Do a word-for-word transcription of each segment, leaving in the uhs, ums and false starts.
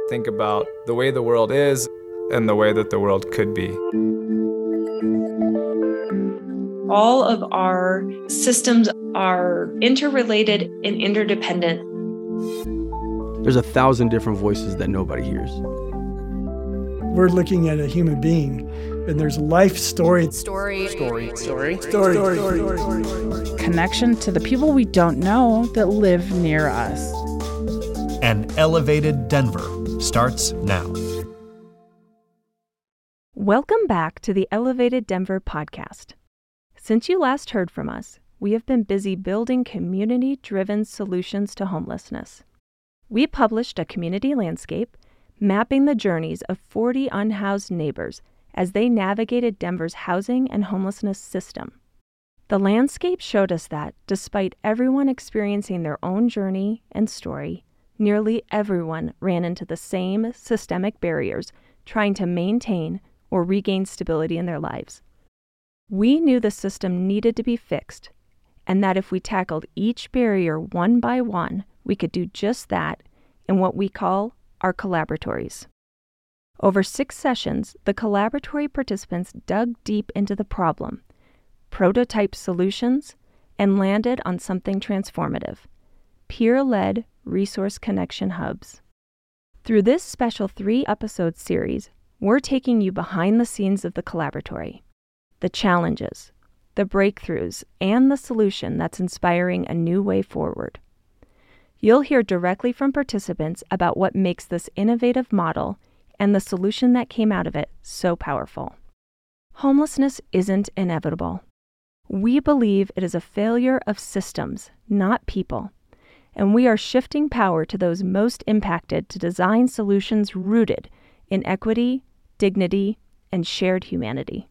think about the way the world is and the way that the world could be. All of our systems are interrelated and interdependent. There's a thousand different voices that nobody hears. We're looking at a human being, and there's life story. Story. Story. Story. Story. Story. Story. Story. Story. Connection to the people we don't know that live near us. An Elevated Denver starts now. Welcome back to the Elevated Denver podcast. Since you last heard from us, we have been busy building community-driven solutions to homelessness. We published a community landscape mapping the journeys of forty unhoused neighbors as they navigated Denver's housing and homelessness system. The landscape showed us that, despite everyone experiencing their own journey and story, nearly everyone ran into the same systemic barriers trying to maintain or regain stability in their lives. We knew the system needed to be fixed, and that if we tackled each barrier one by one, we could do just that in what we call our collaboratories. Over six sessions, the collaboratory participants dug deep into the problem, prototyped solutions, and landed on something transformative: peer-led resource connection hubs. Through this special three-episode series, we're taking you behind the scenes of the collaboratory, the challenges, the breakthroughs, and the solution that's inspiring a new way forward. You'll hear directly from participants about what makes this innovative model and the solution that came out of it so powerful. Homelessness isn't inevitable. We believe it is a failure of systems, not people, and we are shifting power to those most impacted to design solutions rooted in equity, dignity, and shared humanity.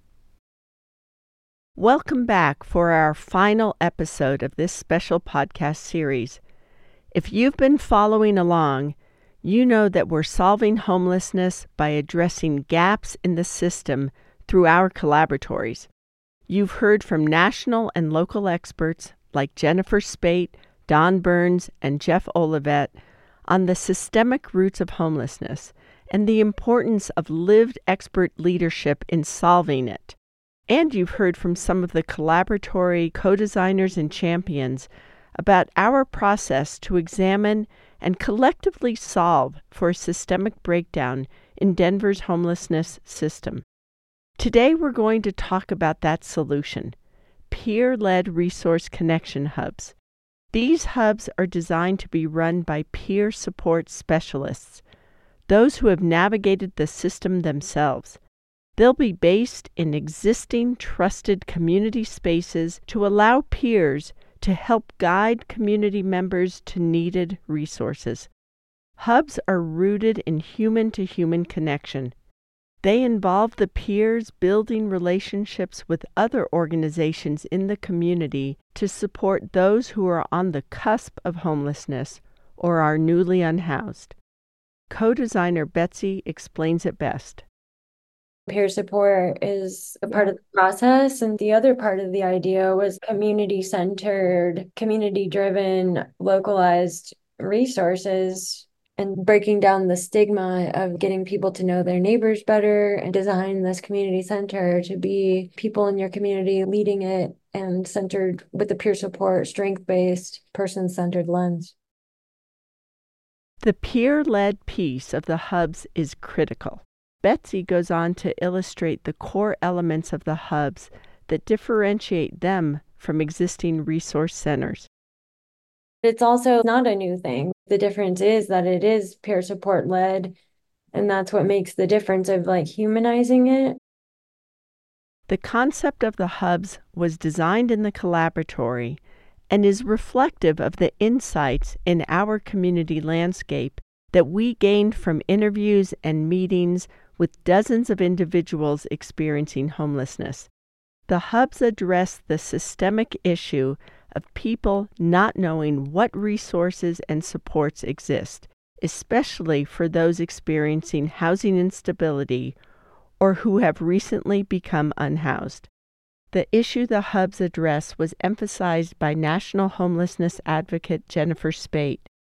Welcome back for our final episode of this special podcast series. If you've been following along, you know that we're solving homelessness by addressing gaps in the system through our collaboratories. You've heard from national and local experts like Jennifer Spate, Don Burns, and Jeff Olivet on the systemic roots of homelessness and the importance of lived expert leadership in solving it. And you've heard from some of the collaboratory co-designers and champions about our process to examine and collectively solve for a systemic breakdown in Denver's homelessness system. Today we're going to talk about that solution: peer-led resource connection hubs. These hubs are designed to be run by peer support specialists, those who have navigated the system themselves. They'll be based in existing trusted community spaces to allow peers to help guide community members to needed resources. Hubs are rooted in human-to-human connection. They involve the peers building relationships with other organizations in the community to support those who are on the cusp of homelessness or are newly unhoused. Co-designer Betsy explains it best. Peer support is a part of the process, and the other part of the idea was community-centered, community-driven, localized resources, and breaking down the stigma of getting people to know their neighbors better and design this community center to be people in your community leading it and centered with the peer support, strength-based, person-centered lens. The peer-led piece of the hubs is critical. Betsy goes on to illustrate the core elements of the hubs that differentiate them from existing resource centers. It's also not a new thing. The difference is that it is peer support led, and that's what makes the difference of like humanizing it. The concept of the hubs was designed in the collaboratory and is reflective of the insights in our community landscape that we gained from interviews and meetings with dozens of individuals experiencing homelessness. The hubs address the systemic issue of people not knowing what resources and supports exist, especially for those experiencing housing instability or who have recently become unhoused. The issue the hubs address was emphasized by national homelessness advocate Jennifer Spate.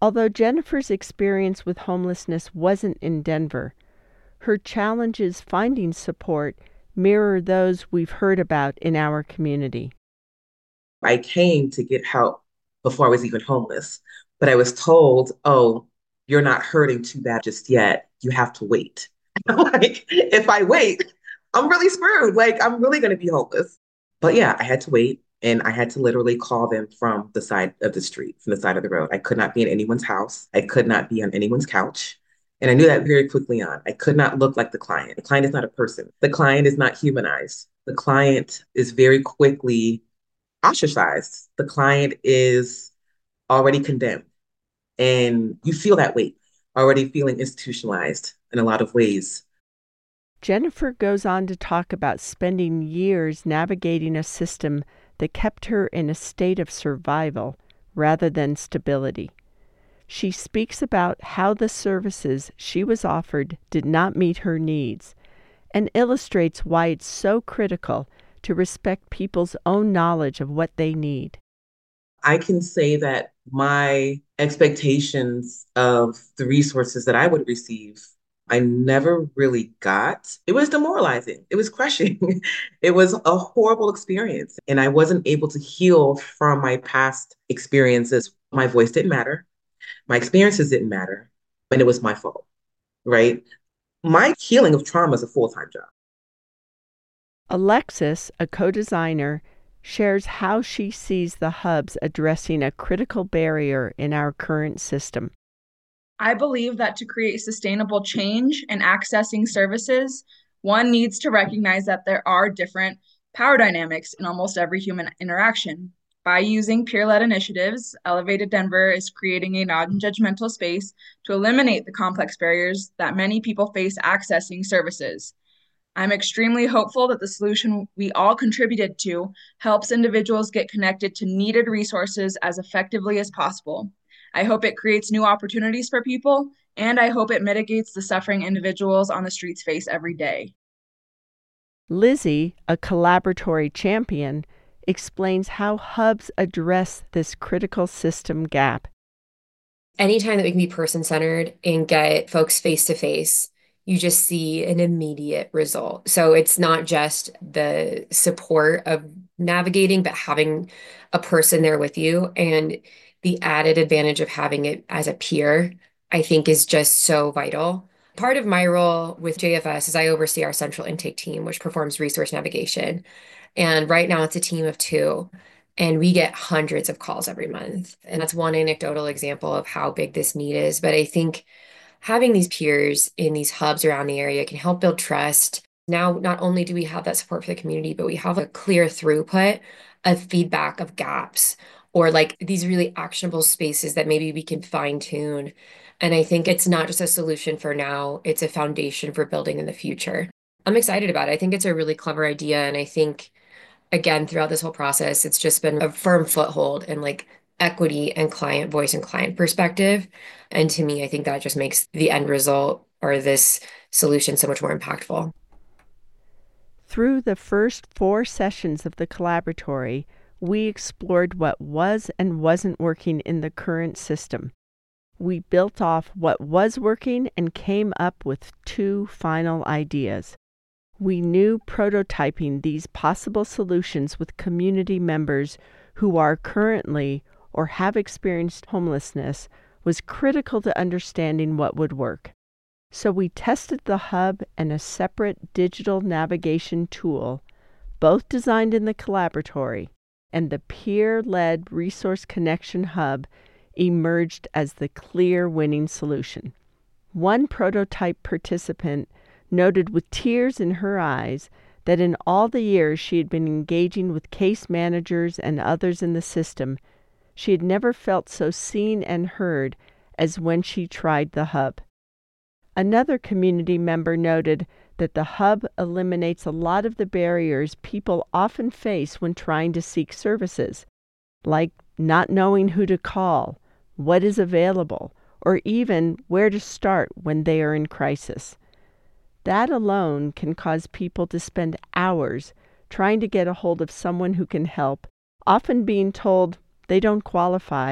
Although Jennifer's experience with homelessness wasn't in Denver, her challenges finding support mirror those we've heard about in our community. I came to get help before I was even homeless, but I was told, oh, you're not hurting too bad just yet. You have to wait. Like, if I wait, I'm really screwed. Like, I'm really going to be homeless. But yeah, I had to wait. And I had to literally call them from the side of the street, from the side of the road. I could not be in anyone's house. I could not be on anyone's couch. And I knew that very quickly on. I could not look like the client. The client is not a person. The client is not humanized. The client is very quickly ostracized. The client is already condemned. And you feel that weight, already feeling institutionalized in a lot of ways. Jennifer goes on to talk about spending years navigating a system that kept her in a state of survival rather than stability. She speaks about how the services she was offered did not meet her needs and illustrates why it's so critical to respect people's own knowledge of what they need. I can say that my expectations of the resources that I would receive, I never really got. It was demoralizing. It was crushing. It was a horrible experience. And I wasn't able to heal from my past experiences. My voice didn't matter. My experiences didn't matter. And it was my fault, right? My healing of trauma is a full-time job. Alexis, a co-designer, shares how she sees the hubs addressing a critical barrier in our current system. I believe that to create sustainable change and accessing services, one needs to recognize that there are different power dynamics in almost every human interaction. By using peer-led initiatives, Elevated Denver is creating a non-judgmental space to eliminate the complex barriers that many people face accessing services. I'm extremely hopeful that the solution we all contributed to helps individuals get connected to needed resources as effectively as possible. I hope it creates new opportunities for people, and I hope it mitigates the suffering individuals on the streets face every day. Lizzie, a collaboratory champion, explains how hubs address this critical system gap. Anytime that we can be person-centered and get folks face-to-face, you just see an immediate result. So it's not just the support of navigating, but having a person there with you. And the added advantage of having it as a peer, I think, is just so vital. Part of my role with J F S is I oversee our central intake team, which performs resource navigation. And right now it's a team of two, and we get hundreds of calls every month. And that's one anecdotal example of how big this need is. But I think having these peers in these hubs around the area can help build trust. Now, not only do we have that support for the community, but we have a clear throughput of feedback of gaps or like these really actionable spaces that maybe we can fine tune. And I think it's not just a solution for now, it's a foundation for building in the future. I'm excited about it. I think it's a really clever idea. And I think, again, throughout this whole process, it's just been a firm foothold in like equity and client voice and client perspective. And to me, I think that just makes the end result or this solution so much more impactful. Through the first four sessions of the collaboratory, we explored what was and wasn't working in the current system. We built off what was working and came up with two final ideas. We knew prototyping these possible solutions with community members who are currently or have experienced homelessness was critical to understanding what would work. So we tested the hub and a separate digital navigation tool, both designed in the collaboratory, and the peer-led Resource Connection Hub emerged as the clear winning solution. One prototype participant noted with tears in her eyes that in all the years she had been engaging with case managers and others in the system, she had never felt so seen and heard as when she tried the hub. Another community member noted that the hub eliminates a lot of the barriers people often face when trying to seek services, like not knowing who to call, what is available, or even where to start when they are in crisis. That alone can cause people to spend hours trying to get a hold of someone who can help, often being told they don't qualify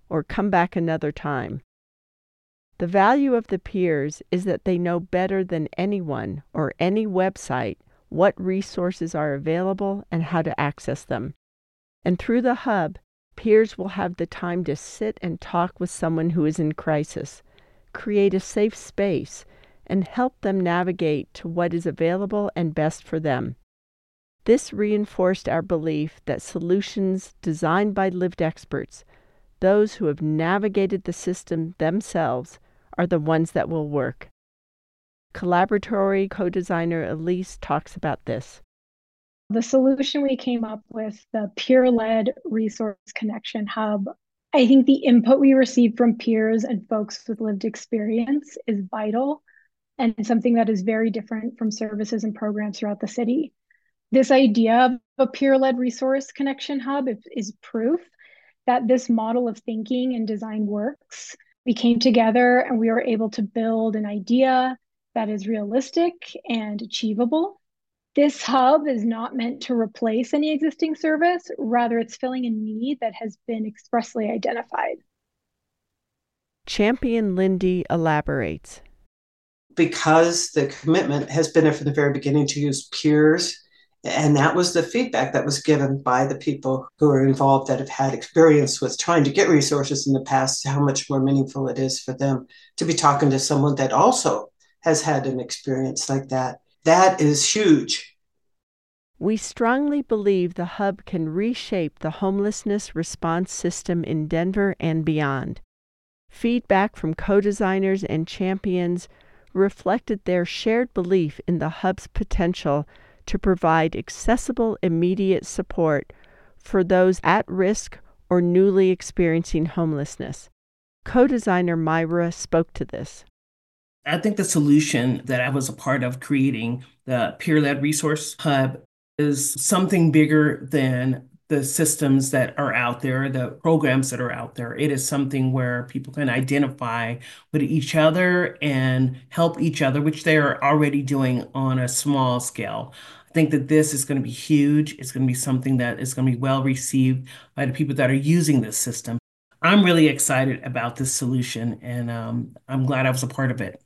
or come back another time. The value of the peers is that they know better than anyone or any website what resources are available and how to access them. And through the hub, peers will have the time to sit and talk with someone who is in crisis, create a safe space, and help them navigate to what is available and best for them. This reinforced our belief that solutions designed by lived experts, those who have navigated the system themselves, are the ones that will work. Collaboratory co-designer Elise talks about this. The solution we came up with, the peer-led resource connection hub, I think the input we received from peers and folks with lived experience is vital and something that is very different from services and programs throughout the city. This idea of a peer-led resource connection hub is proof that this model of thinking and design works. We came together and we were able to build an idea that is realistic and achievable. This hub is not meant to replace any existing service, rather it's filling a need that has been expressly identified. Champion Lindy elaborates. Because the commitment has been there from the very beginning to use peers, and that was the feedback that was given by the people who are involved that have had experience with trying to get resources in the past, how much more meaningful it is for them to be talking to someone that also has had an experience like that. That is huge. We strongly believe the hub can reshape the homelessness response system in Denver and beyond. Feedback from co-designers and champions reflected their shared belief in the hub's potential to provide accessible, immediate support for those at risk or newly experiencing homelessness. Co-designer Myra spoke to this. I think the solution that I was a part of creating, the peer-led resource hub, is something bigger than the systems that are out there, the programs that are out there. It is something where people can identify with each other and help each other, which they are already doing on a small scale. I think that this is going to be huge. It's going to be something that is going to be well received by the people that are using this system. I'm really excited about this solution, and um, I'm glad I was a part of it.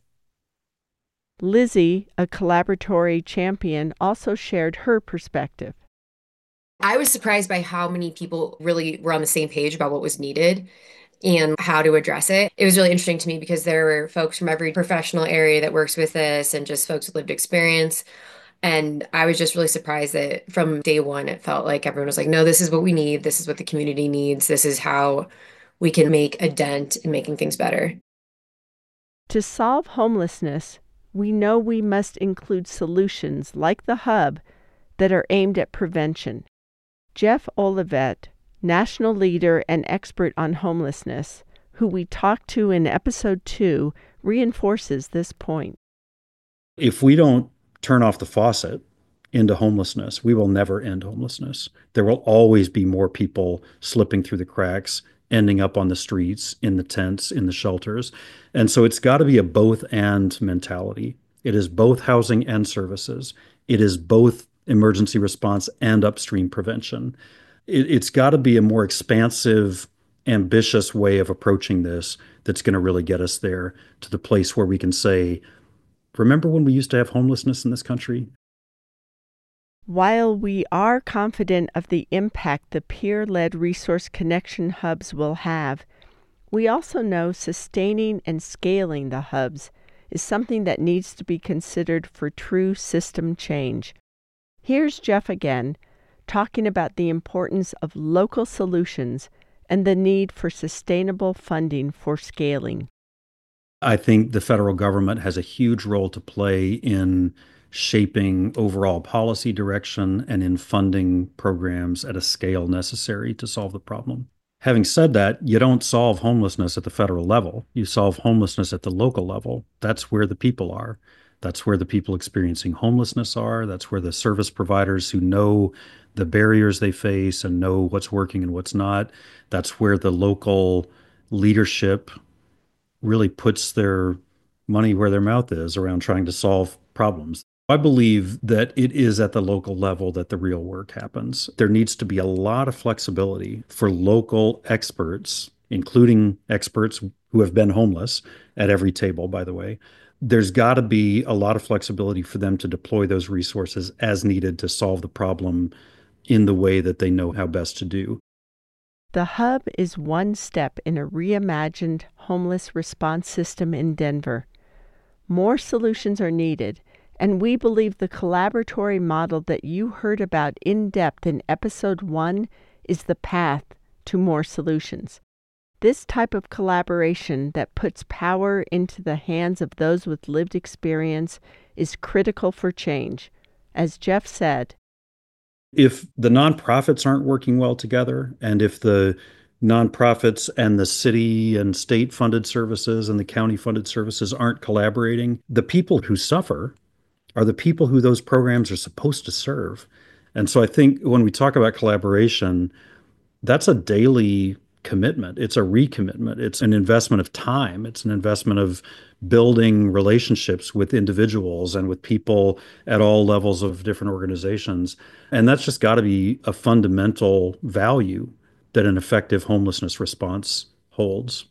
Lizzie, a collaboratory champion, also shared her perspective. I was surprised by how many people really were on the same page about what was needed and how to address it. It was really interesting to me because there were folks from every professional area that works with this and just folks with lived experience. And I was just really surprised that from day one, it felt like everyone was like, no, this is what we need. This is what the community needs. This is how we can make a dent in making things better. To solve homelessness, we know we must include solutions like the hub that are aimed at prevention. Jeff Olivet, national leader and expert on homelessness, who we talked to in episode two, reinforces this point. If we don't turn off the faucet into homelessness, we will never end homelessness. There will always be more people slipping through the cracks, ending up on the streets, in the tents, in the shelters. And so it's got to be a both and mentality. It is both housing and services. It is both emergency response and upstream prevention. It, it's got to be a more expansive, ambitious way of approaching this that's going to really get us there to the place where we can say, remember when we used to have homelessness in this country? While we are confident of the impact the peer-led resource connection hubs will have, we also know sustaining and scaling the hubs is something that needs to be considered for true system change. Here's Jeff again, talking about the importance of local solutions and the need for sustainable funding for scaling. I think the federal government has a huge role to play in shaping overall policy direction and in funding programs at a scale necessary to solve the problem. Having said that, you don't solve homelessness at the federal level. You solve homelessness at the local level. That's where the people are. That's where the people experiencing homelessness are. That's where the service providers who know the barriers they face and know what's working and what's not. That's where the local leadership really puts their money where their mouth is around trying to solve problems. I believe that it is at the local level that the real work happens. There needs to be a lot of flexibility for local experts including experts who have been homeless at every table, by the way. There's got to be a lot of flexibility for them to deploy those resources as needed to solve the problem in the way that they know how best to do. The Hub is one step in a reimagined homeless response system in Denver. More solutions are needed, and we believe the collaboratory model that you heard about in depth in episode one is the path to more solutions. This type of collaboration that puts power into the hands of those with lived experience is critical for change. As Jeff said, if the nonprofits aren't working well together, and if the nonprofits and the city and state funded services and the county funded services aren't collaborating, the people who suffer are the people who those programs are supposed to serve. And so I think when we talk about collaboration, that's a daily commitment. It's a recommitment. It's an investment of time. It's an investment of building relationships with individuals and with people at all levels of different organizations. And that's just got to be a fundamental value that an effective homelessness response holds.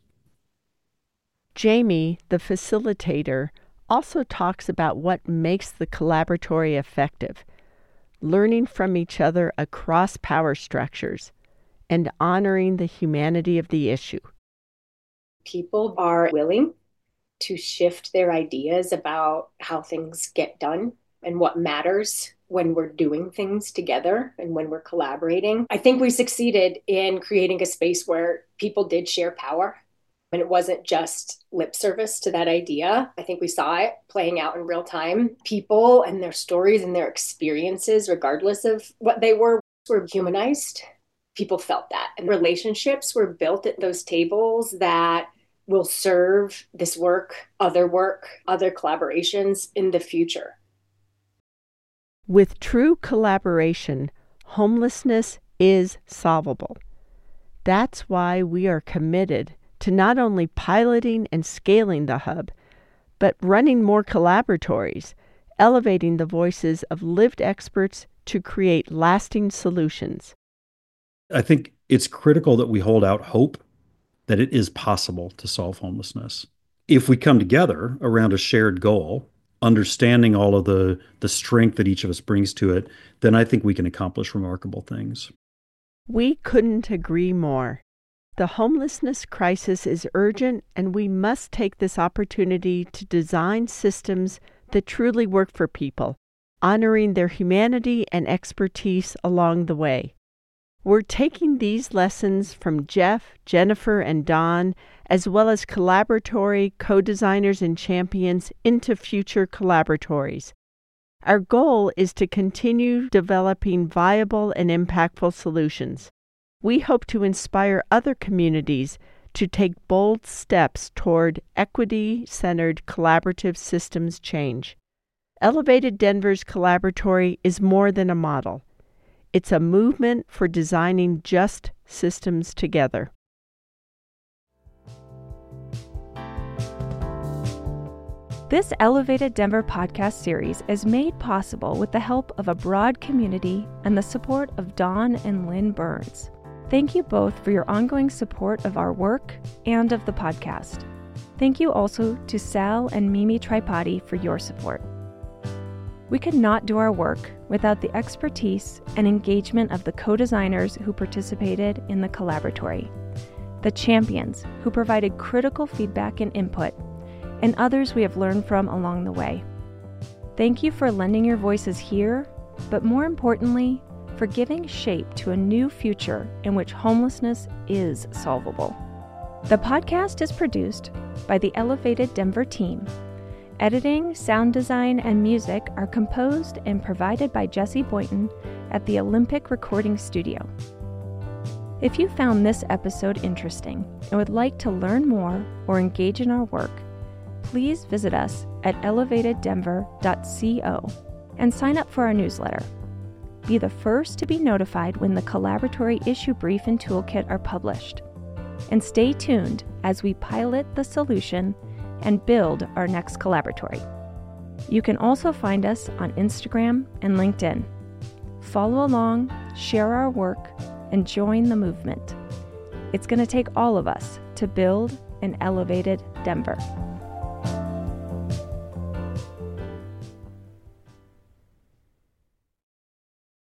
Jamie, the facilitator, also talks about what makes the collaboratory effective, learning from each other across power structures, and honoring the humanity of the issue. People are willing to shift their ideas about how things get done and what matters when we're doing things together and when we're collaborating. I think we succeeded in creating a space where people did share power, and it wasn't just lip service to that idea. I think we saw it playing out in real time. People and their stories and their experiences, regardless of what they were, were humanized. People felt that. And relationships were built at those tables that will serve this work, other work, other collaborations in the future. With true collaboration, homelessness is solvable. That's why we are committed to not only piloting and scaling the Hub, but running more collaboratories, elevating the voices of lived experts to create lasting solutions. I think it's critical that we hold out hope that it is possible to solve homelessness. If we come together around a shared goal, understanding all of the, the strength that each of us brings to it, then I think we can accomplish remarkable things. We couldn't agree more. The homelessness crisis is urgent, and we must take this opportunity to design systems that truly work for people, honoring their humanity and expertise along the way. We're taking these lessons from Jeff, Jennifer, and Don, as well as collaboratory co-designers and champions, into future collaboratories. Our goal is to continue developing viable and impactful solutions. We hope to inspire other communities to take bold steps toward equity-centered collaborative systems change. Elevated Denver's Collaboratory is more than a model. It's a movement for designing just systems together. This Elevated Denver podcast series is made possible with the help of a broad community and the support of Don and Lynn Burns. Thank you both for your ongoing support of our work and of the podcast. Thank you also to Sal and Mimi Tripodi for your support. We could not do our work without the expertise and engagement of the co-designers who participated in the collaboratory, the champions who provided critical feedback and input, and others we have learned from along the way. Thank you for lending your voices here, but more importantly, for giving shape to a new future in which homelessness is solvable. The podcast is produced by the Elevated Denver team. Editing, sound design, and music are composed and provided by Jesse Boynton at the Olympic Recording Studio. If you found this episode interesting and would like to learn more or engage in our work, please visit us at elevated denver dot co and sign up for our newsletter. Be the first to be notified when the Collaboratory Issue Brief and Toolkit are published. And stay tuned as we pilot the solution and build our next collaboratory. You can also find us on Instagram and LinkedIn. Follow along, share our work, and join the movement. It's going to take all of us to build an elevated Denver.